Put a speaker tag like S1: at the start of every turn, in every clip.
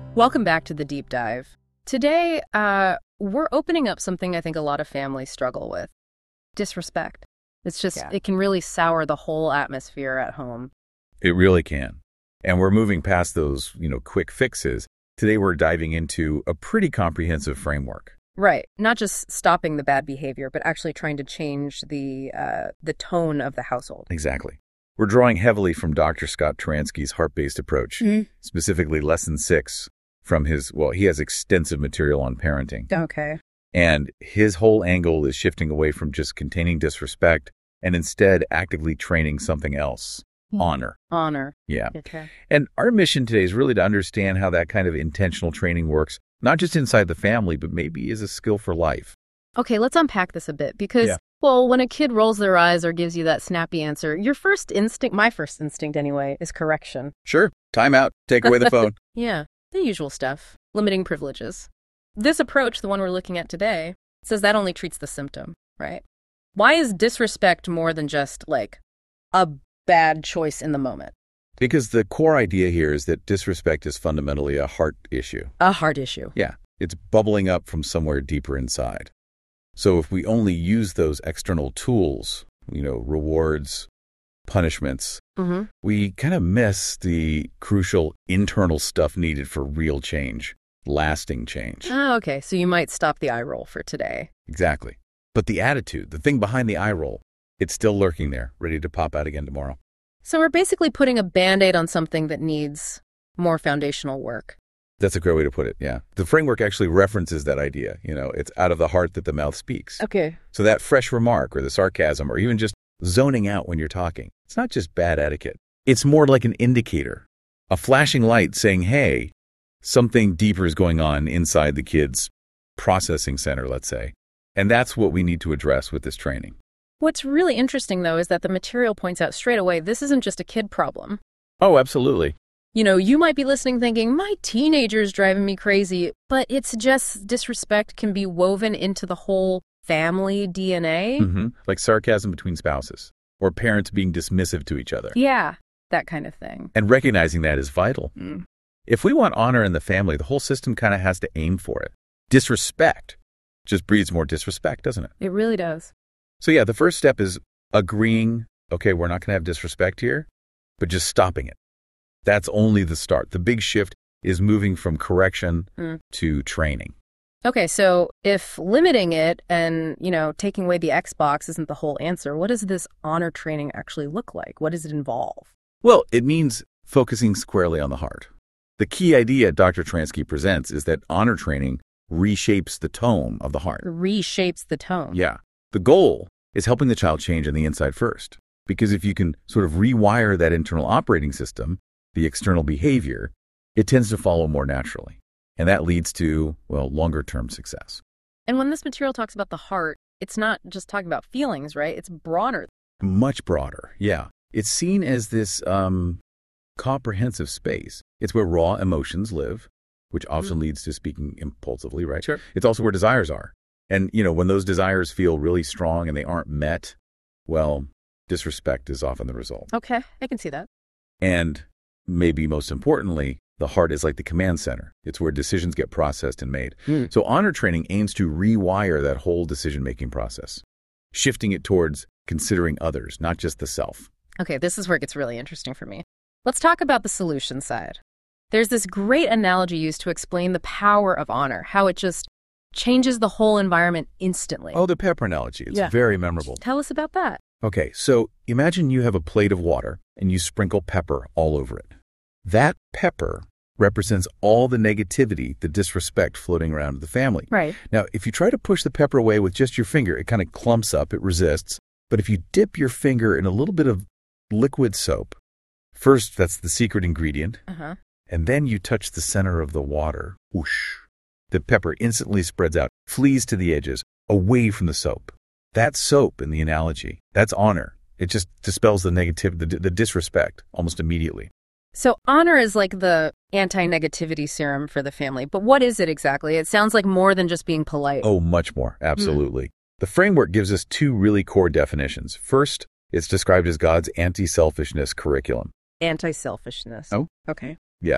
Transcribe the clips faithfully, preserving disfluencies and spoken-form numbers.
S1: Welcome back to The Deep Dive. Today, uh, we're opening up something I think a lot of families struggle with. Disrespect. It's just,
S2: Yeah.
S1: it can really sour the whole atmosphere at home.
S2: It really can. And we're moving past those, you know, quick fixes. Today we're diving into a pretty comprehensive framework.
S1: Right. Not just stopping the bad behavior, but actually trying to change the uh, the tone of the household.
S2: Exactly. We're drawing heavily from Doctor Scott Turansky's heart-based approach,
S1: Mhm.
S2: specifically lesson six from his, well, he has extensive material on parenting.
S1: Okay.
S2: And his whole angle is shifting away from just containing disrespect and instead actively training something else.
S1: Hmm.
S2: Honor.
S1: Honor.
S2: Yeah.
S1: Okay.
S2: And our mission today is really to understand how that kind of intentional training works, not just inside the family, but maybe as a skill for life.
S1: Okay, let's unpack this a bit because,
S2: Yeah.
S1: well, when a kid rolls their eyes or gives you that snappy answer, your first instinct, my first instinct anyway, is correction.
S2: Sure. Time out. Take away the phone.
S1: Yeah, the usual stuff. Limiting privileges. This approach, the one we're looking at today, says that only treats the symptom, right? Why is disrespect more than just, like, a bad choice in the moment?
S2: Because the core idea here is that disrespect is fundamentally a heart issue.
S1: A heart issue.
S2: Yeah. It's bubbling up from somewhere deeper inside. So if we only use those external tools, you know, rewards, punishments,
S1: Mm-hmm.
S2: we kind of miss the crucial internal stuff needed for real change, lasting change.
S1: Oh, okay, so you might stop the eye roll for today.
S2: Exactly. But the attitude, the thing behind the eye roll, it's still lurking there, ready to pop out again tomorrow.
S1: So we're basically putting a Band-Aid on something that needs more foundational work.
S2: That's a great way to put it, yeah. The framework actually references that idea. You know, it's out of the heart that the mouth speaks.
S1: Okay.
S2: So that fresh remark or the sarcasm or even just zoning out when you're talking, it's not just bad etiquette. It's more like an indicator, a flashing light saying, hey, something deeper is going on inside the kid's processing center, let's say. And that's what we need to address with this training.
S1: What's really interesting, though, is that the material points out straight away this isn't just a kid problem.
S2: Oh, absolutely.
S1: You know, you might be listening thinking, my teenager's driving me crazy, but it suggests disrespect can be woven into the whole family D N A.
S2: Mm-hmm. Like sarcasm between spouses or parents being dismissive to each other.
S1: Yeah, that kind of thing.
S2: And recognizing that is vital.
S1: Mm.
S2: If we want honor in the family, the whole system kind of has to aim for it. Disrespect just breeds more disrespect, doesn't it?
S1: It really does.
S2: So yeah, the first step is agreeing, okay, we're not going to have disrespect here, but just stopping it. That's only the start. The big shift is moving from correction
S1: Mm.
S2: to training.
S1: Okay, so if limiting it and, you know, taking away the Xbox isn't the whole answer, what does this honor training actually look like? What does it involve?
S2: Well, it means focusing squarely on the heart. The key idea Doctor Turansky presents is that honor training reshapes the tone of the heart.
S1: Reshapes the tone.
S2: Yeah. The goal is helping the child change on the inside first. Because if you can sort of rewire that internal operating system, the external behavior, it tends to follow more naturally. And that leads to, well, longer-term success.
S1: And when this material talks about the heart, it's not just talking about feelings, right? It's broader.
S2: Much broader, yeah. It's seen as this um, comprehensive space. It's where raw emotions live, which often
S1: Mm.
S2: leads to speaking impulsively, right?
S1: Sure.
S2: It's also where desires are. And, you know, when those desires feel really strong and they aren't met, well, disrespect is often the result.
S1: Okay, I can see that.
S2: And maybe most importantly, the heart is like the command center. It's where decisions get processed and made.
S1: Mm.
S2: So honor training aims to rewire that whole decision-making process, shifting it towards considering others, not just the self.
S1: Okay, this is where it gets really interesting for me. Let's talk about the solution side. There's this great analogy used to explain the power of honor, how it just changes the whole environment instantly.
S2: Oh, the pepper analogy. It's
S1: Yeah.
S2: very memorable.
S1: Tell us about that.
S2: Okay, so imagine you have a plate of water and you sprinkle pepper all over it. That pepper represents all the negativity, the disrespect floating around in the family.
S1: Right.
S2: Now, if you try to push the pepper away with just your finger, it kind of clumps up, it resists. But if you dip your finger in a little bit of liquid soap, first, that's the secret ingredient,
S1: Uh-huh.
S2: and then you touch the center of the water, whoosh, the pepper instantly spreads out, flees to the edges, away from the soap. That's soap in the analogy. That's honor. It just dispels the negativity, the, the disrespect almost immediately.
S1: So honor is like the anti-negativity serum for the family. But what is it exactly? It sounds like more than just being polite.
S2: Oh, much more. Absolutely. Mm. The framework gives us two really core definitions. First, it's described as God's anti-selfishness curriculum.
S1: Anti-selfishness.
S2: Oh?
S1: Okay.
S2: Yeah.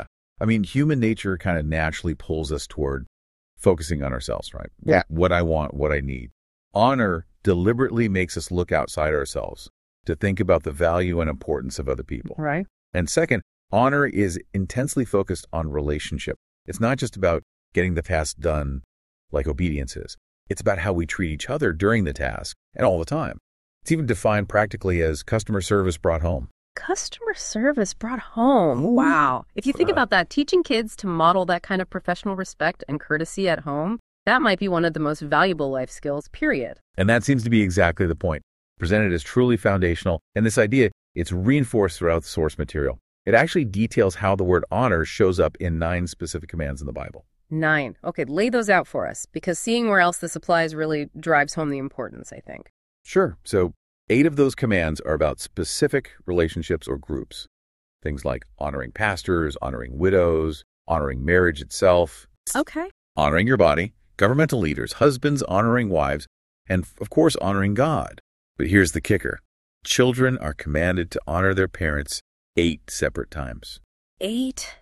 S2: I mean, human nature kind of naturally pulls us toward focusing on ourselves, right?
S3: Yeah.
S2: What I want, what I need. Honor deliberately makes us look outside ourselves to think about the value and importance of other people.
S3: Right.
S2: And second, honor is intensely focused on relationship. It's not just about getting the task done like obedience is. It's about how we treat each other during the task and all the time. It's even defined practically as customer service brought home.
S1: Customer service brought home. Wow. If you think
S2: Uh,
S1: about that, teaching kids to model that kind of professional respect and courtesy at home, that might be one of the most valuable life skills, period.
S2: And that seems to be exactly the point. Presented as truly foundational. And this idea, it's reinforced throughout the source material. It actually details how the word honor shows up in nine specific commands in the Bible.
S1: Nine. Okay, lay those out for us, because seeing where else this applies really drives home the importance, I think.
S2: Sure. So eight of those commands are about specific relationships or groups. Things like honoring pastors, honoring widows, honoring marriage itself,
S1: Okay.
S2: honoring your body, governmental leaders, husbands honoring wives, and of course honoring God. But here's the kicker. Children are commanded to honor their parents eight separate times.
S1: Eight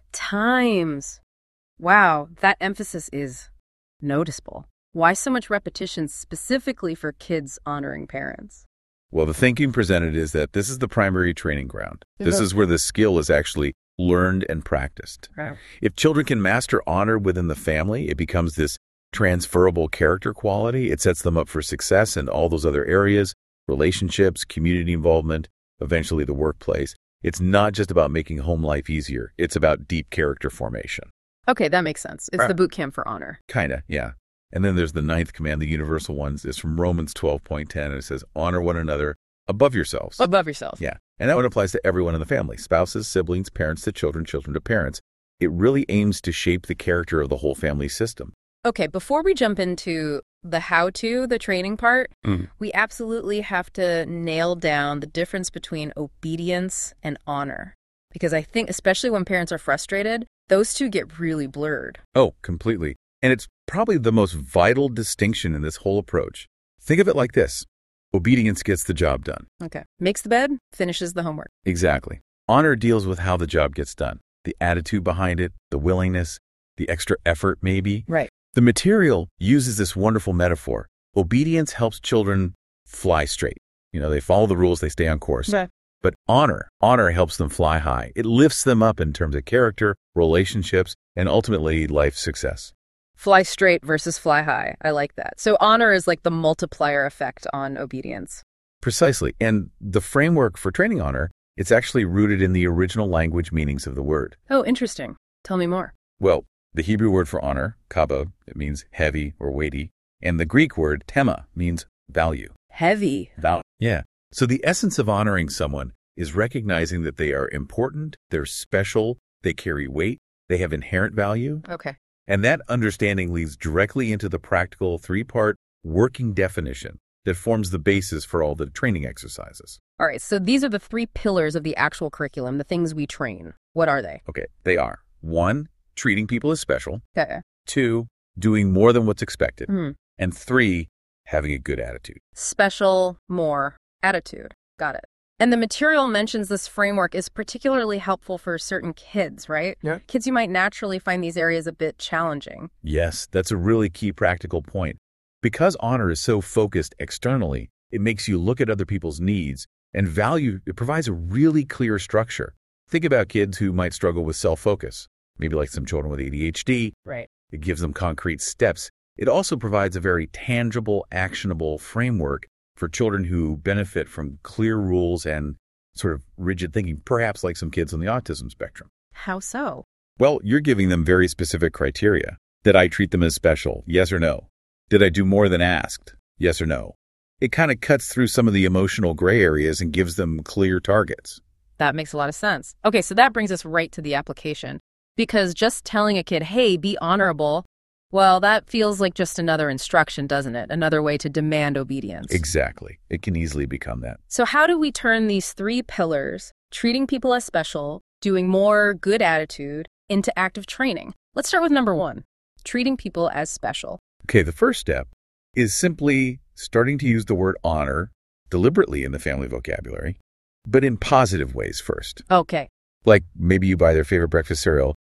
S1: times. Wow, that emphasis is noticeable. Why so much repetition specifically for kids honoring parents?
S2: Well, the thinking presented is that this is the primary training ground. This
S3: Mhm.
S2: is where the skill is actually learned and practiced.
S3: Right.
S2: If children can master honor within the family, it becomes this transferable character quality. It sets them up for success in all those other areas, relationships, community involvement, eventually the workplace. It's not just about making home life easier. It's about deep character formation.
S1: Okay, that makes sense. It's
S2: Right.
S1: the boot camp for honor.
S2: Kind of, yeah. And then there's the ninth command, the universal ones, is from Romans twelve point ten, and it says, honor one another above yourselves.
S1: Above yourself.
S2: Yeah. And that one applies to everyone in the family, spouses, siblings, parents to children, children to parents. It really aims to shape the character of the whole family system.
S1: Okay, before we jump into the how-to, the training part,
S2: Mhm.
S1: we absolutely have to nail down the difference between obedience and honor. Because I think, especially when parents are frustrated, those two get really blurred.
S2: Oh, completely. And it's probably the most vital distinction in this whole approach. Think of it like this. Obedience gets the job done.
S1: Okay. Makes the bed, finishes the homework.
S2: Exactly. Honor deals with how the job gets done, the attitude behind it, the willingness, the extra effort maybe.
S1: Right.
S2: The material uses this wonderful metaphor. Obedience helps children fly straight. You know, they follow the rules, they stay on course.
S1: Right.
S2: But honor, honor helps them fly high. It lifts them up in terms of character, relationships, and ultimately life success.
S1: Fly straight versus fly high. I like that. So honor is like the multiplier effect on obedience.
S2: Precisely. And the framework for training honor, it's actually rooted in the original language meanings of the word.
S1: Oh, interesting. Tell me more.
S2: Well, the Hebrew word for honor, kabod, it means heavy or weighty. And the Greek word tema means value.
S1: Heavy.
S2: Val- yeah. So the essence of honoring someone is recognizing that they are important, they're special, they carry weight, they have inherent value.
S1: Okay.
S2: And that understanding leads directly into the practical three-part working definition that forms the basis for all the training exercises.
S1: All right. So these are the three pillars of the actual curriculum, the things we train. What are they?
S2: Okay, they are. One, treating people as special.
S1: Okay.
S2: Two, doing more than what's expected.
S1: Hmm.
S2: And three, having a good attitude.
S1: Special, more, attitude. Got it. And the material mentions this framework is particularly helpful for certain kids, right?
S3: Yeah.
S1: Kids who might naturally find these areas a bit challenging.
S2: Yes, that's a really key practical point. Because honor is so focused externally, it makes you look at other people's needs and value. It provides a really clear structure. Think about kids who might struggle with self-focus, maybe like some children with A D H D.
S1: Right.
S2: It gives them concrete steps. It also provides a very tangible, actionable framework for children who benefit from clear rules and sort of rigid thinking, perhaps like some kids on the autism spectrum.
S1: How so?
S2: Well, you're giving them very specific criteria. Did I treat them as special? Yes or no? Did I do more than asked? Yes or no? It kind of cuts through some of the emotional gray areas and gives them clear targets.
S1: That makes a lot of sense. Okay, so that brings us right to the application. Because just telling a kid, hey, be honorable, well, that feels like just another instruction, doesn't it? Another way to demand obedience.
S2: Exactly. It can easily become that.
S1: So how do we turn these three pillars, treating people as special, doing more, good attitude, into active training? Let's start with number one, treating people as special.
S2: Okay, the first step is simply starting to use the word honor deliberately in the family vocabulary, but in positive ways first.
S1: Okay.
S2: Like maybe you buy their favorite breakfast cereal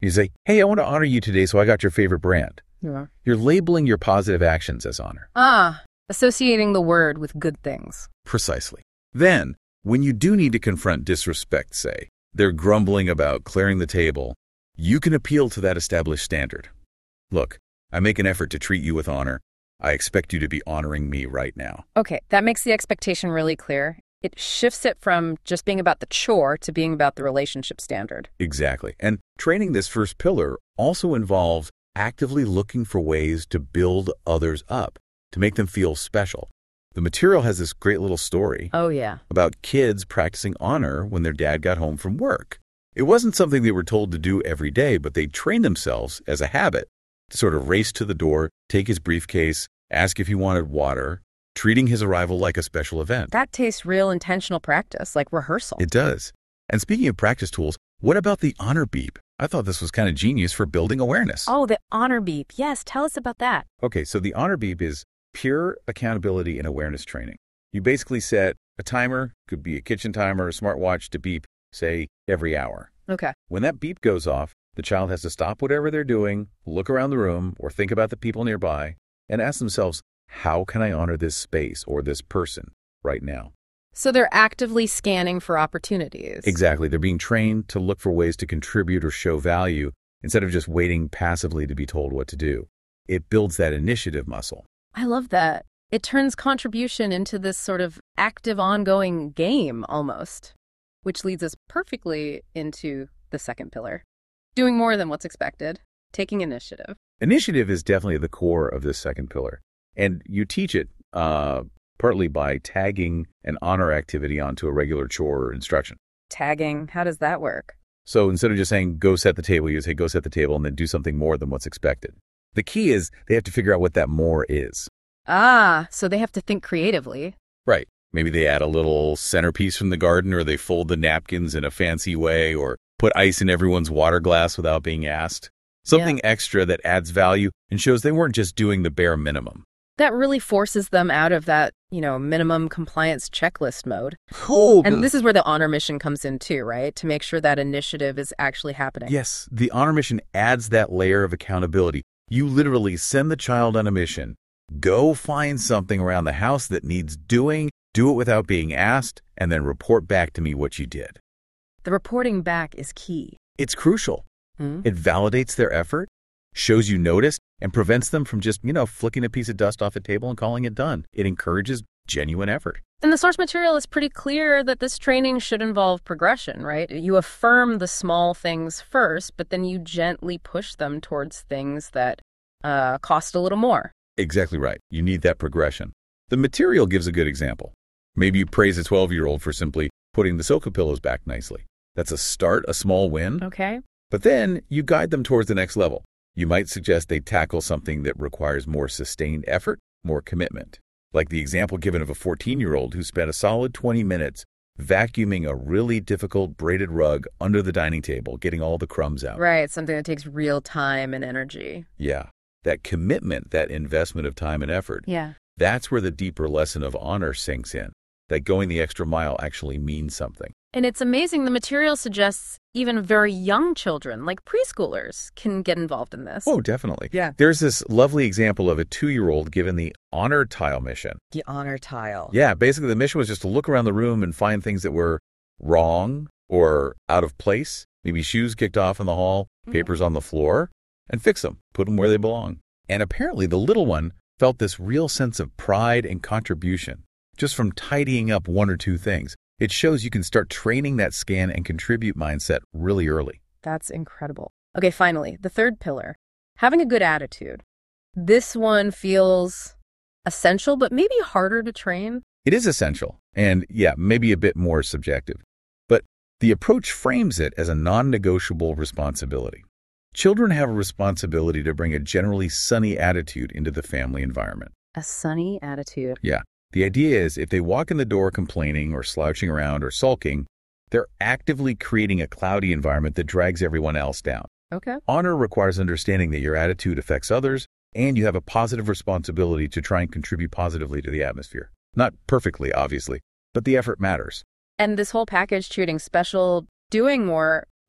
S2: You say, hey, I want to honor you today, so I got your favorite brand.
S1: Yeah.
S2: You're labeling your positive actions as honor.
S1: Ah, associating the word with good things.
S2: Precisely. Then, when you do need to confront disrespect, say, they're grumbling about clearing the table, you can appeal to that established standard. Look, I make an effort to treat you with honor. I expect you to be honoring me right now.
S1: Okay, that makes the expectation really clear. It shifts it from just being about the chore to being about the relationship standard.
S2: Exactly. And training this first pillar also involves actively looking for ways to build others up, to make them feel special. The material has this great little story
S1: Oh, yeah.
S2: about kids practicing honor when their dad got home from work. It wasn't something they were told to do every day, but they trained themselves as a habit to sort of race to the door, take his briefcase, ask if he wanted water, treating his arrival like a special event.
S1: That tastes real intentional practice, like rehearsal.
S2: It does. And speaking of practice tools, what about the honor beep? I thought this was kind of genius for building awareness.
S1: Oh, the honor beep. Yes, tell us about that.
S2: Okay, so the honor beep is pure accountability and awareness training. You basically set a timer, could be a kitchen timer, a smartwatch, to beep, say, every hour.
S1: Okay.
S2: When that beep goes off, the child has to stop whatever they're doing, look around the room, or think about the people nearby, and ask themselves, how can I honor this space or this person right now?
S1: So they're actively scanning for opportunities.
S2: Exactly. They're being trained to look for ways to contribute or show value instead of just waiting passively to be told what to do. It builds that initiative muscle.
S1: I love that. It turns contribution into this sort of active, ongoing game almost, which leads us perfectly into the second pillar. Doing more than what's expected, taking initiative.
S2: Initiative is definitely the core of this second pillar. And you teach it uh, partly by tagging an honor activity onto a regular chore or instruction.
S1: Tagging, how does that work?
S2: So instead of just saying, go set the table, you say, go set the table, and then do something more than what's expected. The key is they have to figure out what that more is.
S1: Ah, so they have to think creatively.
S2: Right. Maybe they add a little centerpiece from the garden, or they fold the napkins in a fancy way, or put ice in everyone's water glass without being asked. Something
S1: Yeah.
S2: extra that adds value and shows they weren't just doing the bare minimum.
S1: That really forces them out of that, you know, minimum compliance checklist mode.
S2: Oh,
S1: And this is where the honor mission comes in too, right? To make sure that initiative is actually happening.
S2: Yes, the honor mission adds that layer of accountability. You literally send the child on a mission. Go find something around the house that needs doing, do it without being asked, and then report back to me what you did.
S1: The reporting back is key.
S2: It's crucial.
S1: Hmm?
S2: It validates their effort, shows you noticed, and prevents them from just, you know, flicking a piece of dust off a table and calling it done. It encourages genuine effort.
S1: And the source material is pretty clear that this training should involve progression, right? You affirm the small things first, but then you gently push them towards things that uh, cost a little more.
S2: Exactly right. You need that progression. The material gives a good example. Maybe you praise a twelve-year-old for simply putting the sofa pillows back nicely. That's a start, a small win.
S1: Okay.
S2: But then you guide them towards the next level. You might suggest they tackle something that requires more sustained effort, more commitment. Like the example given of a fourteen-year-old who spent a solid twenty minutes vacuuming a really difficult braided rug under the dining table, getting all the crumbs out.
S1: Right, something that takes real time and energy.
S2: Yeah. That commitment, that investment of time and effort,
S1: Yeah.
S2: that's where the deeper lesson of honor sinks in. That going the extra mile actually means something.
S1: And it's amazing the material suggests even very young children, like preschoolers, can get involved in this.
S2: Oh, definitely.
S1: Yeah.
S2: There's this lovely example of a two-year-old given the honor tile mission.
S1: The honor tile.
S2: Yeah, basically the mission was just to look around the room and find things that were wrong or out of place. Maybe shoes kicked off in the hall, papers on the floor, and fix them, put them where they belong. And apparently the little one felt this real sense of pride and contribution just from tidying up one or two things. It shows you can start training that scan and contribute mindset really early.
S1: That's incredible. Okay, finally, the third pillar, having a good attitude. This one feels essential, but maybe harder to train.
S2: It is essential, and yeah, maybe a bit more subjective. But the approach frames it as a non-negotiable responsibility. Children have a responsibility to bring a generally sunny attitude into the family environment.
S1: A sunny attitude.
S2: Yeah. The idea is if they walk in the door complaining or slouching around or sulking, they're actively creating a cloudy environment that drags everyone else down.
S1: Okay.
S2: Honor requires understanding that your attitude affects others and you have a positive responsibility to try and contribute positively to the atmosphere. Not perfectly, obviously, but the effort matters.
S1: And this whole package, treating special, doing more,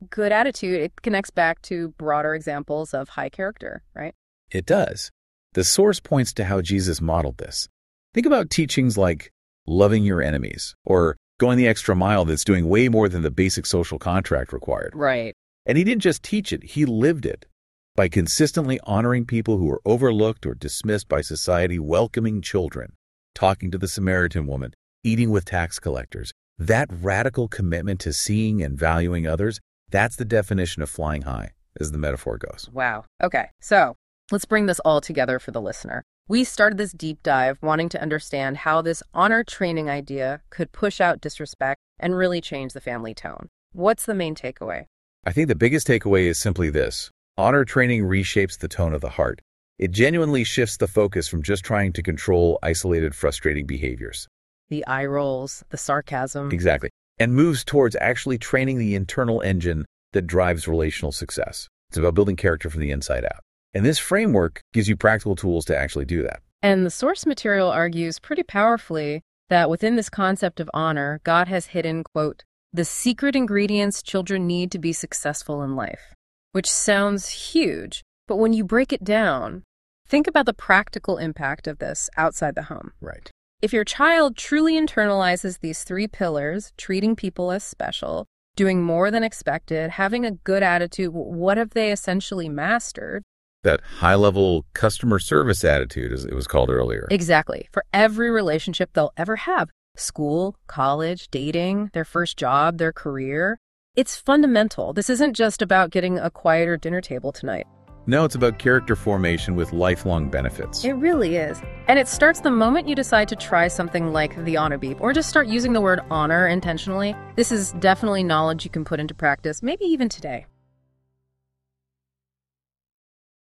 S1: good attitude, it connects back to broader examples of high character, right?
S2: It does. The source points to how Jesus modeled this. Think about teachings like loving your enemies or going the extra mile that's doing way more than the basic social contract required.
S1: Right.
S2: And he didn't just teach it, he lived it. By consistently honoring people who were overlooked or dismissed by society, welcoming children, talking to the Samaritan woman, eating with tax collectors. That radical commitment to seeing and valuing others, that's the definition of flying high, as the metaphor goes.
S1: Wow. Okay, so let's bring this all together for the listener. We started this deep dive wanting to understand how this honor training idea could push out disrespect and really change the family tone. What's the main takeaway?
S2: I think the biggest takeaway is simply this. Honor training reshapes the tone of the heart. It genuinely shifts the focus from just trying to control isolated, frustrating behaviors.
S1: The eye rolls, the sarcasm.
S2: Exactly. And moves towards actually training the internal engine that drives relational success. It's about building character from the inside out. And this framework gives you practical tools to actually do that.
S1: And the source material argues pretty powerfully that within this concept of honor, God has hidden, quote, the secret ingredients children need to be successful in life. Which sounds huge, but when you break it down, think about the practical impact of this outside the home.
S2: Right.
S1: If your child truly internalizes these three pillars, treating people as special, doing more than expected, having a good attitude, what have they essentially mastered?
S2: That high-level customer service attitude, as it was called earlier.
S1: Exactly. For every relationship they'll ever have, school, college, dating, their first job, their career. It's fundamental. This isn't just about getting a quieter dinner table tonight.
S2: No, it's about character formation with lifelong benefits.
S1: It really is. And it starts the moment you decide to try something like the honor beep, or just start using the word honor intentionally. This is definitely knowledge you can put into practice, maybe even today.